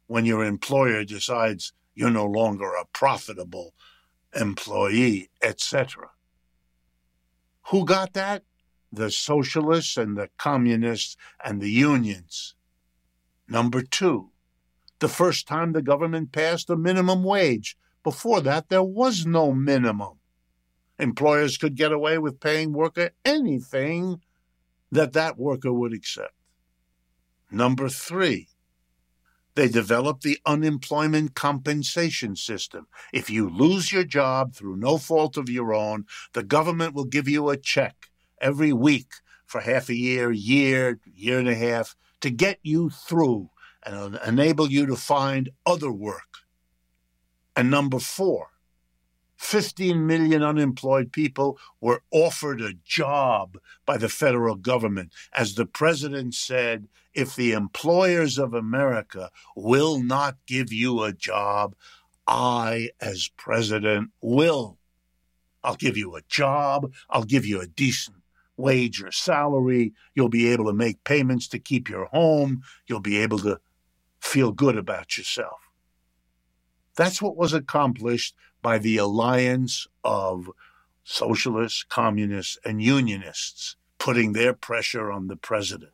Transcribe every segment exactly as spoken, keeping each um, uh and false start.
when your employer decides you're no longer a profitable employee, et cetera. Who got that? The socialists and the communists and the unions. Number two, the first time the government passed a minimum wage. Before that, there was no minimum. Employers could get away with paying worker anything that that worker would accept. Number three, they developed the unemployment compensation system. If you lose your job through no fault of your own, the government will give you a check every week for half a year, year, year and a half to get you through and enable you to find other work. And number four, fifteen million unemployed people were offered a job by the federal government. As the president said, if the employers of America will not give you a job, I, as president, will. I'll give you a job. I'll give you a decent wage or salary. You'll be able to make payments to keep your home. You'll be able to feel good about yourself. That's what was accomplished by the alliance of socialists, communists, and unionists, putting their pressure on the president.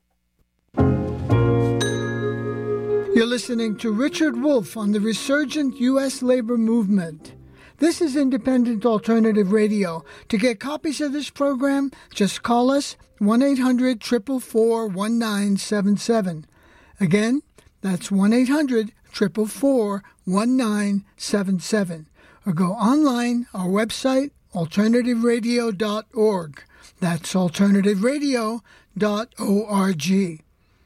You're listening to Richard Wolff on the resurgent U S labor movement. This is Independent Alternative Radio. To get copies of this program, just call us one eight hundred, four four four, one nine seven seven. Again, that's one eight hundred, four four four, one nine seven seven. Or go online, our website, alternative radio dot org. That's alternative radio dot org.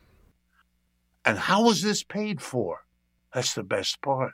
And how was this paid for? That's the best part.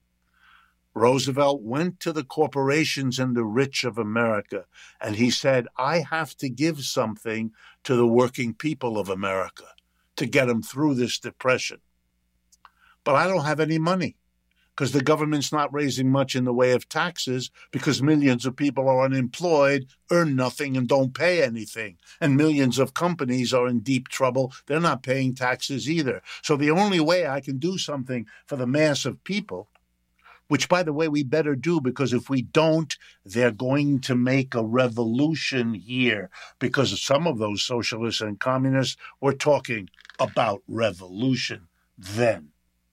Roosevelt went to the corporations and the rich of America, and he said, I have to give something to the working people of America to get them through this depression. But I don't have any money because the government's not raising much in the way of taxes because millions of people are unemployed, earn nothing, and don't pay anything. And millions of companies are in deep trouble. They're not paying taxes either. So the only way I can do something for the mass of people, which, by the way, we better do, because if we don't, they're going to make a revolution here, because some of those socialists and communists were talking about revolution then.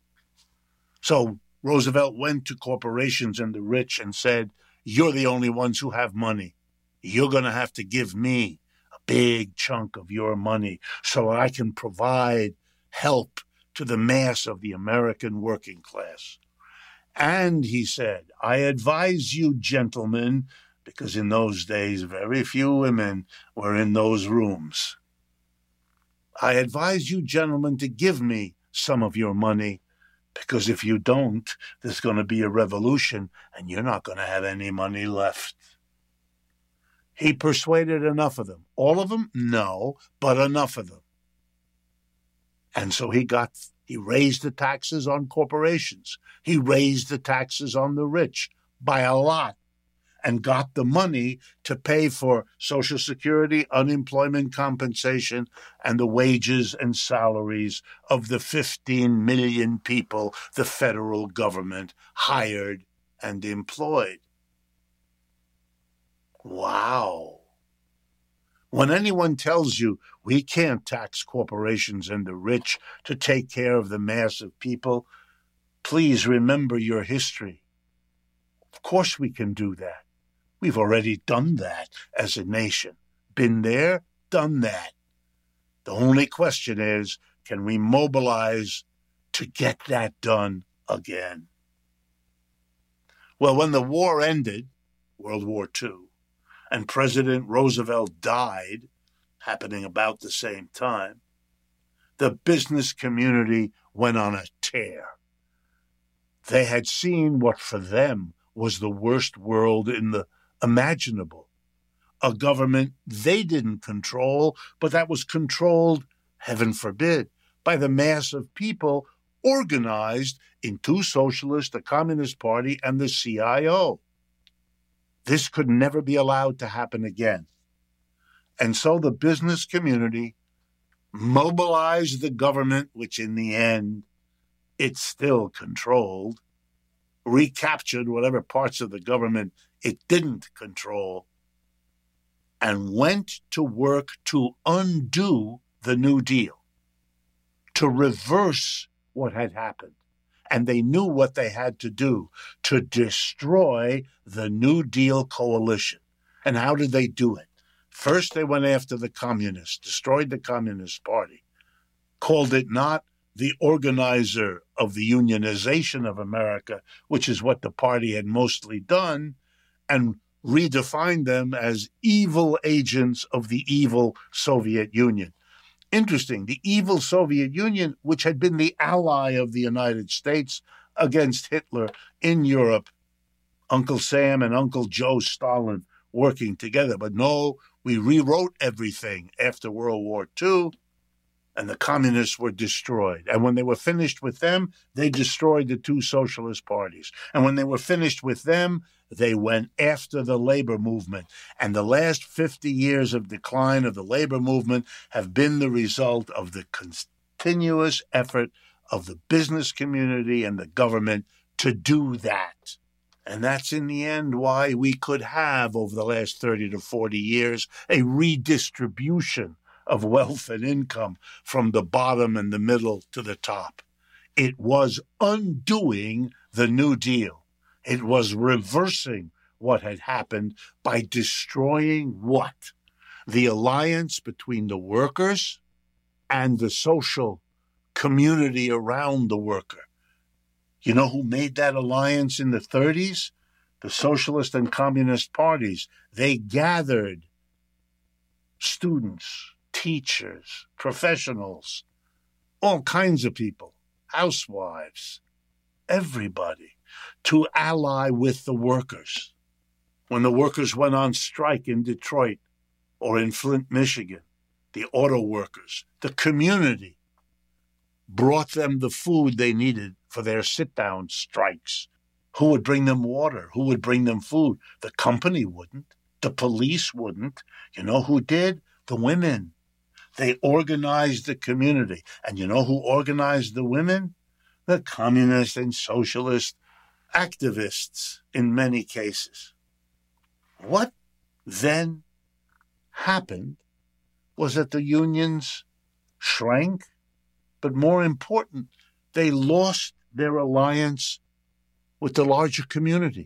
So Roosevelt went to corporations and the rich and said, you're the only ones who have money. You're going to have to give me a big chunk of your money so I can provide help to the mass of the American working class. And he said, I advise you, gentlemen, because in those days, very few women were in those rooms. I advise you, gentlemen, to give me some of your money, because if you don't, there's going to be a revolution and you're not going to have any money left. He persuaded enough of them. All of them? No, but enough of them. And so he got, he raised the taxes on corporations. He raised the taxes on the rich by a lot and got the money to pay for Social Security, unemployment compensation, and the wages and salaries of the fifteen million people the federal government hired and employed. Wow. When anyone tells you we can't tax corporations and the rich to take care of the mass of people, please remember your history. Of course we can do that. We've already done that as a nation. Been there, done that. The only question is, can we mobilize to get that done again? Well, when the war ended, World War Two, and President Roosevelt died, happening about the same time, the business community went on a tear. They had seen what for them was the worst world in the imaginable. A government they didn't control, but that was controlled, heaven forbid, by the mass of people organized into socialist, the Communist Party, and the C I O. This could never be allowed to happen again. And so the business community mobilized the government, which in the end it still controlled, recaptured whatever parts of the government it didn't control, and went to work to undo the New Deal, to reverse what had happened. And they knew what they had to do to destroy the New Deal coalition. And how did they do it? First, they went after the communists, destroyed the Communist Party, called it not the organizer of the unionization of America, which is what the party had mostly done, and redefined them as evil agents of the evil Soviet Union. Interesting, the evil Soviet Union, which had been the ally of the United States against Hitler in Europe, Uncle Sam and Uncle Joe Stalin working together. But no, we rewrote everything after World War Two, and the communists were destroyed. And when they were finished with them, they destroyed the two socialist parties. And when they were finished with them, they went after the labor movement. And the last fifty years of decline of the labor movement have been the result of the continuous effort of the business community and the government to do that. And that's in the end why we could have, over the last thirty to forty years, a redistribution of wealth and income from the bottom and the middle to the top. It was undoing the New Deal. It was reversing what had happened by destroying what? The alliance between the workers and the social community around the worker. You know who made that alliance in the thirties? The socialist and communist parties. They gathered students, teachers, professionals, all kinds of people, housewives, everybody, to ally with the workers. When the workers went on strike in Detroit or in Flint, Michigan, the auto workers, the community brought them the food they needed for their sit-down strikes. Who would bring them water? Who would bring them food? The company wouldn't. The police wouldn't. You know who did? The women. They organized the community. And you know who organized the women? The communist and socialist activists in many cases. What then happened was that the unions shrank, but more important, they lost their alliance with the larger community.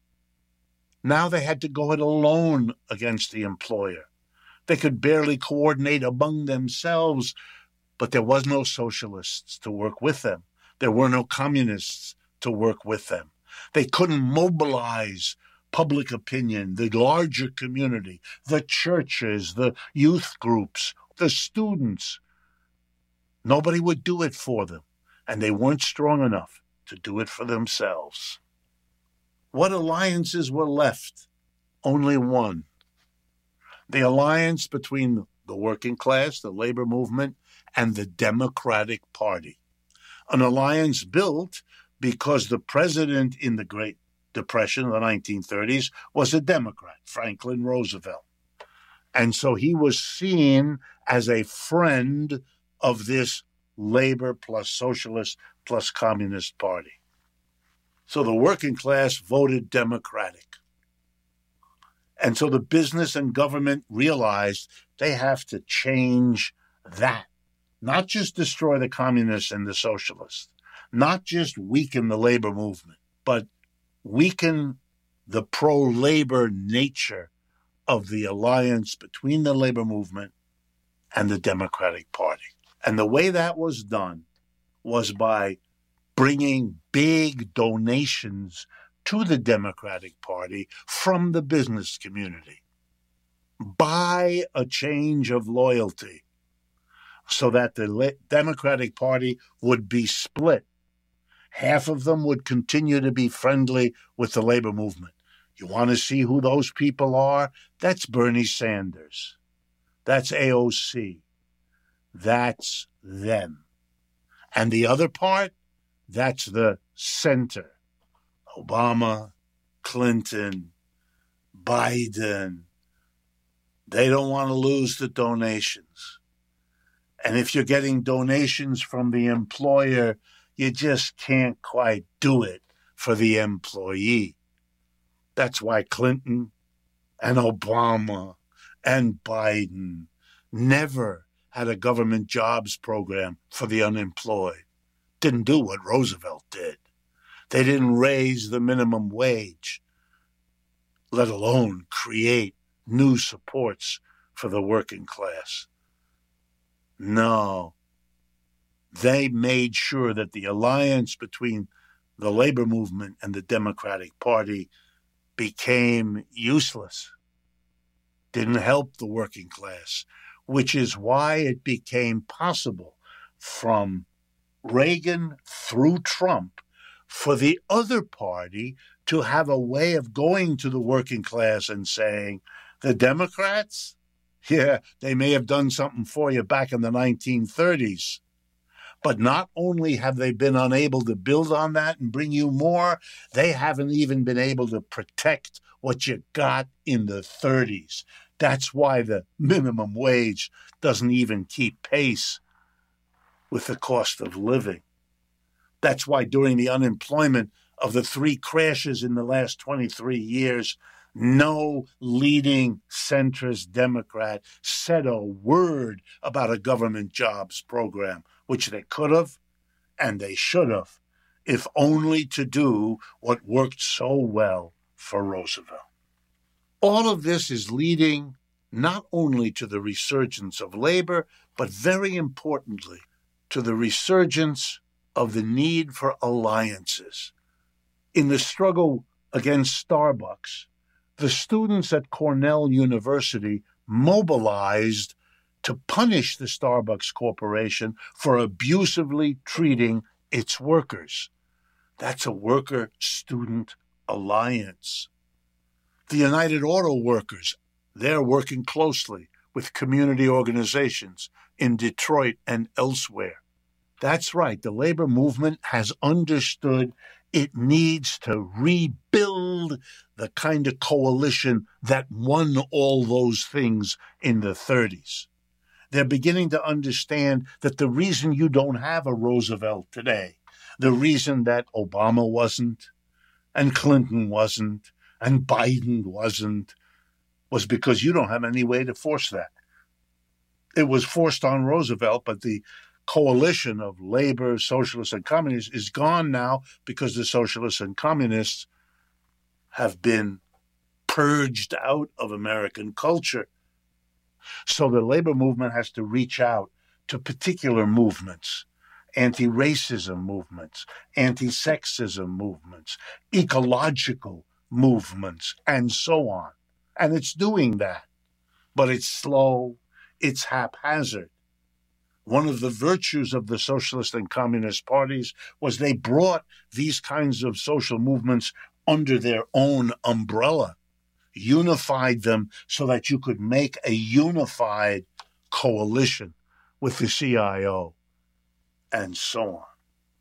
Now they had to go it alone against the employer. They could barely coordinate among themselves, but there was no socialists to work with them. There were no communists to work with them. They couldn't mobilize public opinion, the larger community, the churches, the youth groups, the students. Nobody would do it for them, and they weren't strong enough to do it for themselves. What alliances were left? Only one. The alliance between the working class, the labor movement, and the Democratic Party. An alliance built because the president in the Great Depression of the nineteen thirties was a Democrat, Franklin Roosevelt. And so he was seen as a friend of this labor plus socialist plus communist party. So the working class voted Democratic. And so the business and government realized they have to change that. Not just destroy the communists and the socialists, not just weaken the labor movement, but weaken the pro-labor nature of the alliance between the labor movement and the Democratic Party. And the way that was done was by bringing big donations to the Democratic Party from the business community, by a change of loyalty, so that the Democratic Party would be split. Half of them would continue to be friendly with the labor movement. You want to see who those people are? That's Bernie Sanders. That's A O C. That's them. And the other part, that's the center. Obama, Clinton, Biden. They don't want to lose the donations. And if you're getting donations from the employer, you just can't quite do it for the employee. That's why Clinton and Obama and Biden never had a government jobs program for the unemployed. Didn't do what Roosevelt did. They didn't raise the minimum wage, let alone create new supports for the working class. No, they made sure that the alliance between the labor movement and the Democratic Party became useless. Didn't help the working class, which is why it became possible from Reagan through Trump for the other party to have a way of going to the working class and saying, the Democrats, yeah, they may have done something for you back in the nineteen thirties, but not only have they been unable to build on that and bring you more, they haven't even been able to protect what you got in the thirties. That's why the minimum wage doesn't even keep pace with the cost of living. That's why during the unemployment of the three crashes in the last twenty-three years, no leading centrist Democrat said a word about a government jobs program, which they could have and they should have, if only to do what worked so well for Roosevelt. All of this is leading not only to the resurgence of labor, but very importantly, to the resurgence of the need for alliances. In the struggle against Starbucks, the students at Cornell University mobilized to punish the Starbucks Corporation for abusively treating its workers. That's a worker-student alliance. The United Auto Workers, they're working closely with community organizations in Detroit and elsewhere. That's right, the labor movement has understood it needs to rebuild the kind of coalition that won all those things in the thirties. They're beginning to understand that the reason you don't have a Roosevelt today, the reason that Obama wasn't, and Clinton wasn't, and Biden wasn't, was because you don't have any way to force that. It was forced on Roosevelt, but the coalition of labor, socialists, and communists is gone now because the socialists and communists have been purged out of American culture. So the labor movement has to reach out to particular movements, anti-racism movements, anti-sexism movements, ecological movements, and so on. And it's doing that, but it's slow, it's haphazard. One of the virtues of the socialist and communist parties was they brought these kinds of social movements under their own umbrella, unified them so that you could make a unified coalition with the C I O, and so on.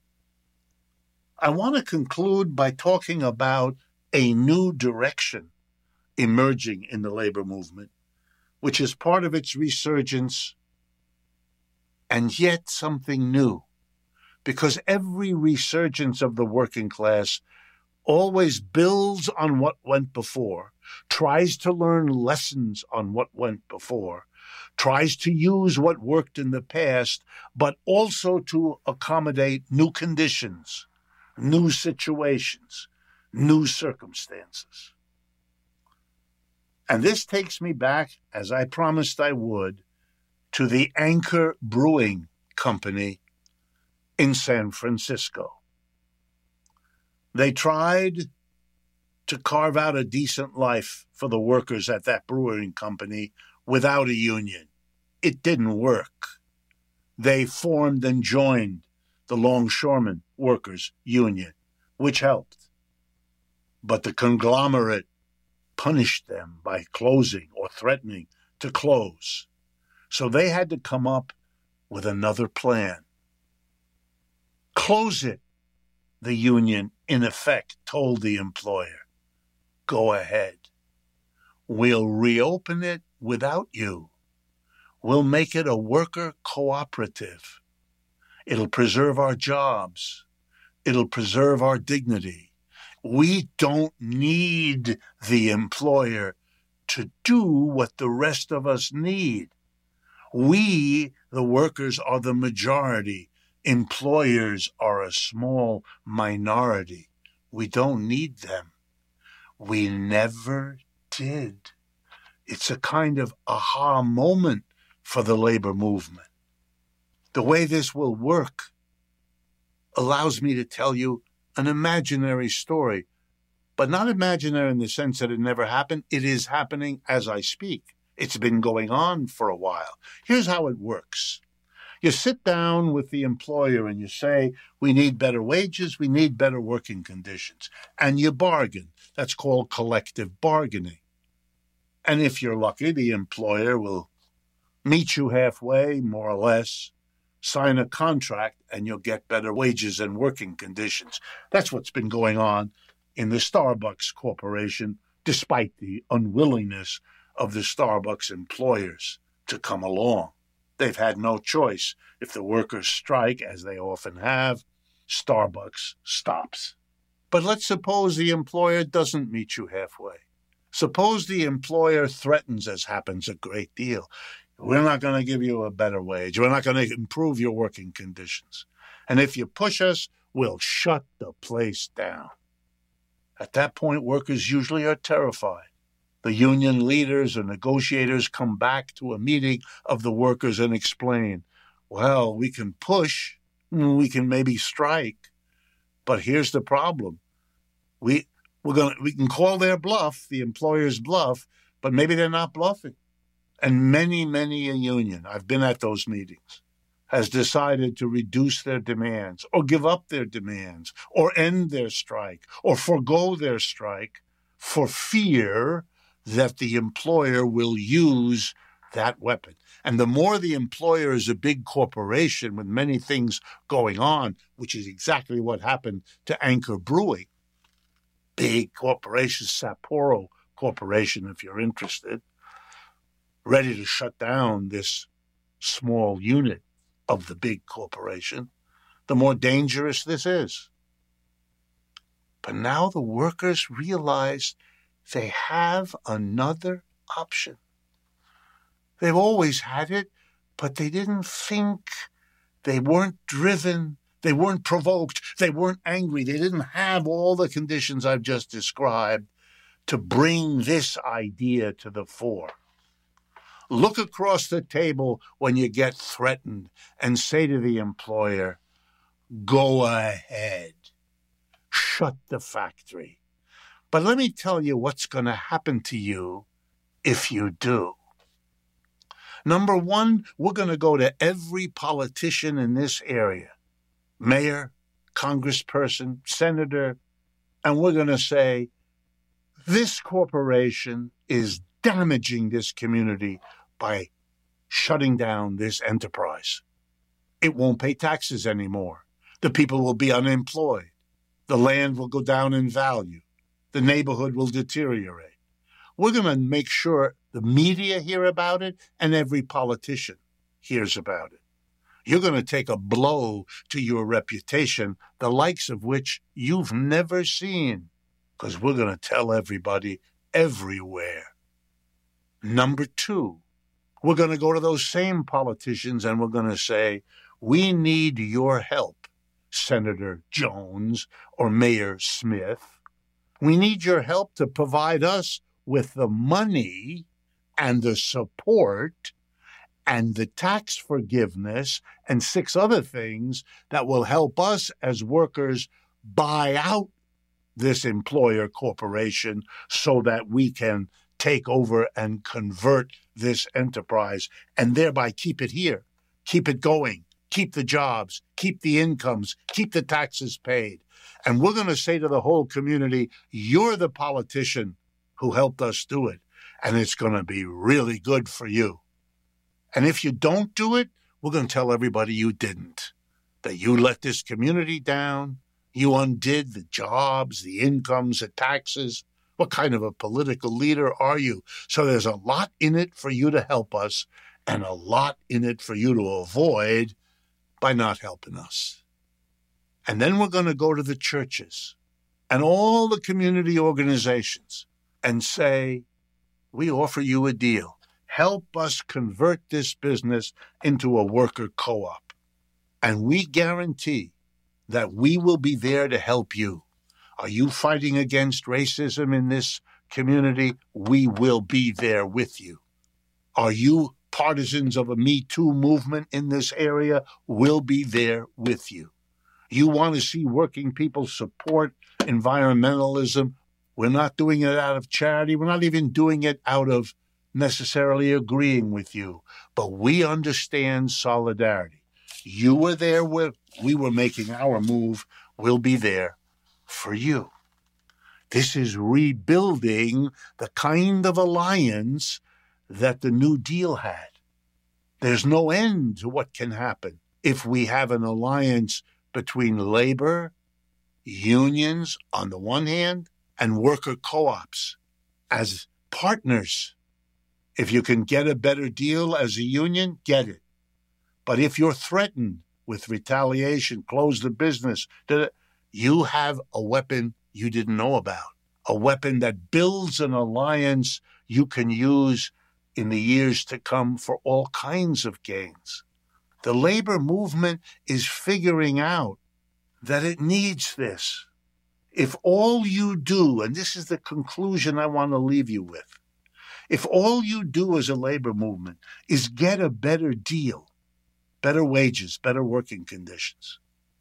I want to conclude by talking about a new direction emerging in the labor movement, which is part of its resurgence, and yet something new, because every resurgence of the working class always builds on what went before, tries to learn lessons on what went before, tries to use what worked in the past, but also to accommodate new conditions, new situations, new circumstances. And this takes me back, as I promised I would, to the Anchor Brewing Company in San Francisco. They tried to carve out a decent life for the workers at that brewing company without a union. It didn't work. They formed and joined the Longshoremen Workers Union, which helped. But the conglomerate punished them by closing or threatening to close. So they had to come up with another plan. Close it, the union, in effect, told the employer. Go ahead. We'll reopen it without you. We'll make it a worker cooperative. It'll preserve our jobs. It'll preserve our dignity. We don't need the employer to do what the rest of us need. We, the workers, are the majority. Employers are a small minority. We don't need them. We never did. It's a kind of aha moment for the labor movement. The way this will work allows me to tell you an imaginary story, but not imaginary in the sense that it never happened. It is happening as I speak. It's been going on for a while. Here's how it works. You sit down with the employer and you say, we need better wages, we need better working conditions. And you bargain. That's called collective bargaining. And if you're lucky, the employer will meet you halfway, more or less, sign a contract, and you'll get better wages and working conditions. That's what's been going on in the Starbucks Corporation, despite the unwillingness of the Starbucks employers to come along. They've had no choice. If the workers strike, as they often have, Starbucks stops. But let's suppose the employer doesn't meet you halfway. Suppose the employer threatens, as happens a great deal. We're not going to give you a better wage. We're not going to improve your working conditions. And if you push us, we'll shut the place down. At that point, workers usually are terrified. The union leaders or negotiators come back to a meeting of the workers and explain, well, we can push, we can maybe strike, but here's the problem. We we're going we can call their bluff, the employer's bluff, but maybe they're not bluffing. And many, many a union, I've been at those meetings, has decided to reduce their demands or give up their demands or end their strike or forego their strike for fear that the employer will use that weapon. And the more the employer is a big corporation with many things going on, which is exactly what happened to Anchor Brewing, big corporation, Sapporo Corporation, if you're interested, ready to shut down this small unit of the big corporation, the more dangerous this is. But now the workers realize they have another option. They've always had it, but they didn't think, they weren't driven, they weren't provoked, they weren't angry, they didn't have all the conditions I've just described to bring this idea to the fore. Look across the table when you get threatened and say to the employer, go ahead, shut the factory. But let me tell you what's going to happen to you if you do. Number one, we're going to go to every politician in this area, mayor, congressperson, senator, and we're going to say, this corporation is damaging this community by shutting down this enterprise. It won't pay taxes anymore. The people will be unemployed. The land will go down in value. The neighborhood will deteriorate. We're going to make sure the media hear about it and every politician hears about it. You're going to take a blow to your reputation, the likes of which you've never seen, because we're going to tell everybody everywhere. Number two, we're going to go to those same politicians and we're going to say, we need your help, Senator Jones or Mayor Smith. We need your help to provide us with the money and the support and the tax forgiveness and six other things that will help us as workers buy out this employer corporation so that we can take over and convert this enterprise and thereby keep it here, keep it going, keep the jobs, keep the incomes, keep the taxes paid. And we're going to say to the whole community, you're the politician who helped us do it, and it's going to be really good for you. And if you don't do it, we're going to tell everybody you didn't, that you let this community down, you undid the jobs, the incomes, the taxes. What kind of a political leader are you? So there's a lot in it for you to help us and a lot in it for you to avoid by not helping us. And then we're going to go to the churches and all the community organizations and say, we offer you a deal. Help us convert this business into a worker co-op. And we guarantee that we will be there to help you. Are you fighting against racism in this community? We will be there with you. Are you partisans of a Me Too movement in this area? We'll be there with you. You want to see working people support environmentalism? We're not doing it out of charity. We're not even doing it out of necessarily agreeing with you. But we understand solidarity. You were there when we were making our move. We'll be there for you. This is rebuilding the kind of alliance that the New Deal had. There's no end to what can happen if we have an alliance between labor, unions on the one hand, and worker co-ops as partners. If you can get a better deal as a union, get it. But if you're threatened with retaliation, close the business, you have a weapon you didn't know about, a weapon that builds an alliance you can use in the years to come for all kinds of gains. The labor movement is figuring out that it needs this. If all you do, and this is the conclusion I want to leave you with, if all you do as a labor movement is get a better deal, better wages, better working conditions,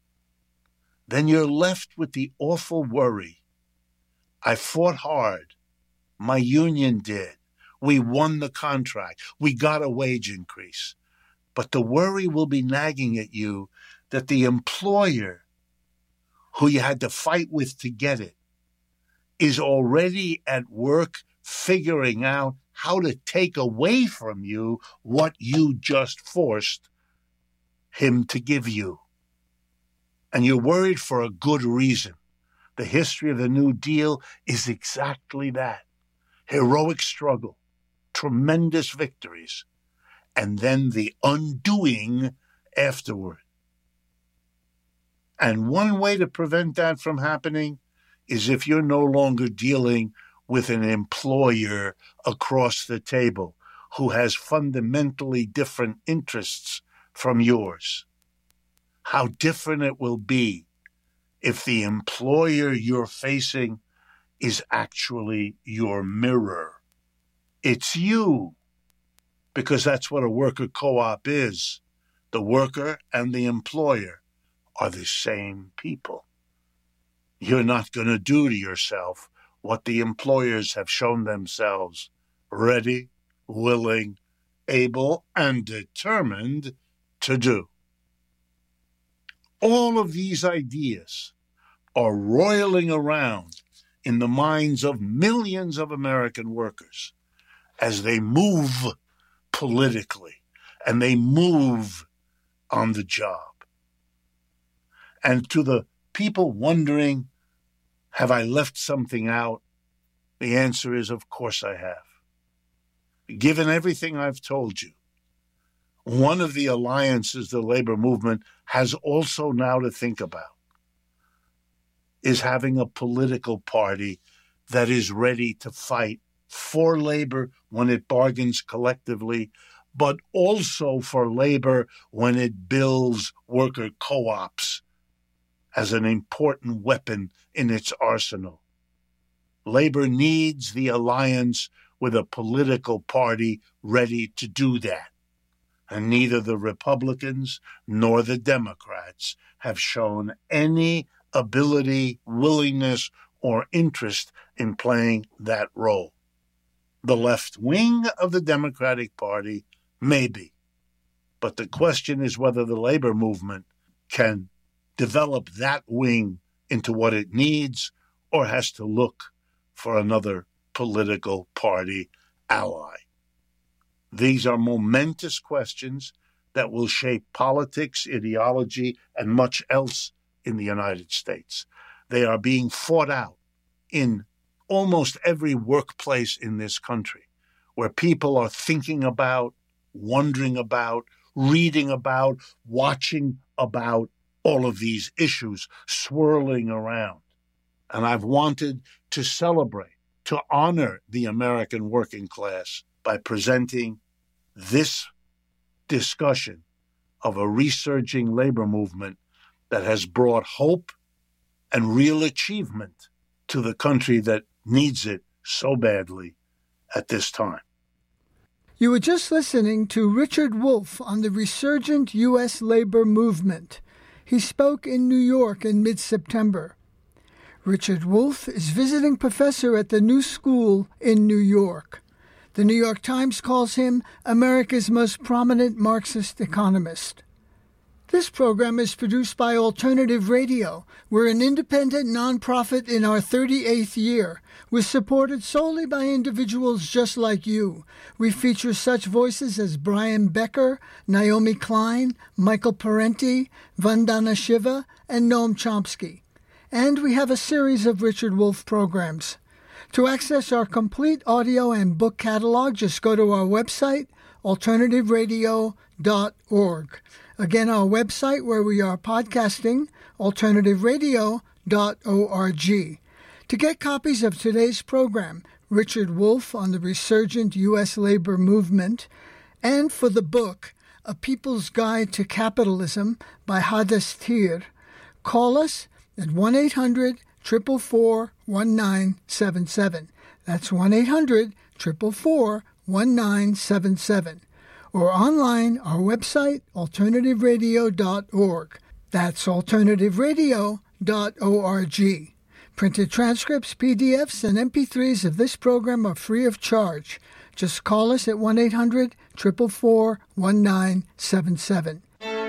then you're left with the awful worry. I fought hard. My union did. We won the contract. We got a wage increase. But the worry will be nagging at you that the employer who you had to fight with to get it is already at work figuring out how to take away from you what you just forced him to give you. And you're worried for a good reason. The history of the New Deal is exactly that. Heroic struggle, tremendous victories, and then the undoing afterward. And one way to prevent that from happening is if you're no longer dealing with an employer across the table who has fundamentally different interests from yours. How different it will be if the employer you're facing is actually your mirror. It's you, because that's what a worker co-op is. The worker and the employer are the same people. You're not going to do to yourself what the employers have shown themselves ready, willing, able, and determined to do. All of these ideas are roiling around in the minds of millions of American workers as they move politically and they move on the job. And to the people wondering, have I left something out? The answer is, of course I have. Given everything I've told you, one of the alliances the labor movement has also now to think about is having a political party that is ready to fight for labor when it bargains collectively, but also for labor when it builds worker co-ops as an important weapon in its arsenal. Labor needs the alliance with a political party ready to do that. And neither the Republicans nor the Democrats have shown any ability, willingness, or interest in playing that role. The left wing of the Democratic Party, maybe. But the question is whether the labor movement can develop that wing into what it needs or has to look for another political party ally. These are momentous questions that will shape politics, ideology, and much else in the United States. They are being fought out in almost every workplace in this country, where people are thinking about, wondering about, reading about, watching about all of these issues swirling around. And I've wanted to celebrate, to honor the American working class by presenting this discussion of a resurging labor movement that has brought hope and real achievement to the country that needs it so badly at this time. You were just listening to Richard Wolff on the resurgent U S labor movement. He spoke in New York in mid-September. Richard Wolff is visiting professor at the New School in New York. The New York Times calls him America's most prominent Marxist economist. This program is produced by Alternative Radio. We're an independent nonprofit in our thirty-eighth year. We're supported solely by individuals just like you. We feature such voices as Brian Becker, Naomi Klein, Michael Parenti, Vandana Shiva, and Noam Chomsky. And we have a series of Richard Wolff programs. To access our complete audio and book catalog, just go to our website, alternative radio dot org. Again, our website where we are podcasting, alternative radio dot org. To get copies of today's program, Richard Wolff on the Resurgent U S Labor Movement, and for the book, A People's Guide to Capitalism by Hades Tir, call us at one eight hundred, four four four, one nine seven seven. That's one eight hundred, four four four, one nine seven seven. Or online, our website, alternative radio dot org. That's alternative radio dot org. Printed transcripts, P D Fs, and M P threes of this program are free of charge. Just call us at one eight hundred, four four four, one nine seven seven.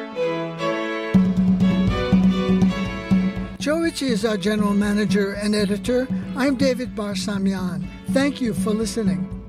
Joe Ritchie is our general manager and editor. I'm David Barsamian. Thank you for listening.